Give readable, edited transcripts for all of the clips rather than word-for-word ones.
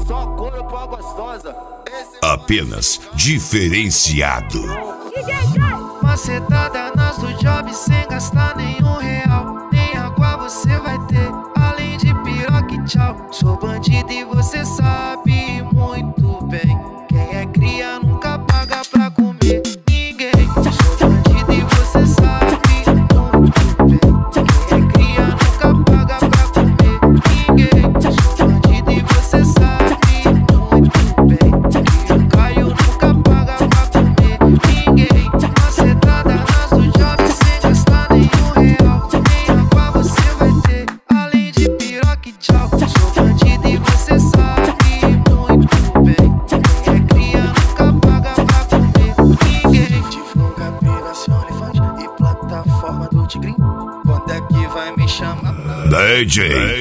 Só couro pra gostosa. Apenas diferenciado. Macetada nas do job sem gastar nenhum real. Nem água você vai ter, além de piroca e tchau. Sou bandido e você sabe muito bem. Quem é cria nunca paga pra comer ninguém. Sou bandido e você sabe muito bem. Quem é cria nunca paga pra comer ninguém. Sou bandido e você sabe muito bem. Que o Caio nunca paga pra comer ninguém. Macetada nas do job sem gastar nenhum real. Nem água você vai ter, além de piroca e tchau. Sou bandido e você sabe muito bem. Quem é cria nunca paga pra comer ninguém. Divulga piração, elefante e plataforma do Tigrinho. Quando é que vai me chamar? DJ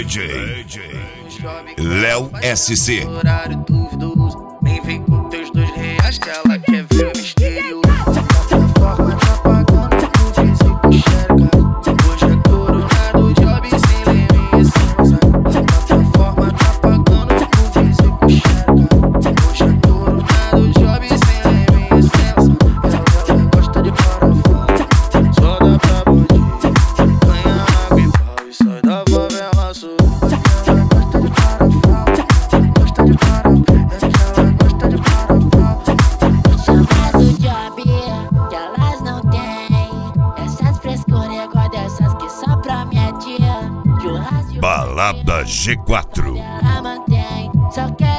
Léo SC. Horário duvidoso, nem vem com teus R$2 que ela quer ver o misterioso. A plataforma tá pagando por físico enxerga. Hoje é coronado, job sem leme e cinza. A plataforma tá pagando por físico enxerga. Hoje é coronado, job sem leme e cinza. Ela gosta de parafão, só dá pra bandido. Ganha água e pau e sai da favela sul. Ela gosta de parafão, gosta de parafão. Ela gosta de parafão. Chama do job, que elas não têm. Essas frescuras igual dessas que só promete. Churrasco Balada G4. ela mantém. Só quer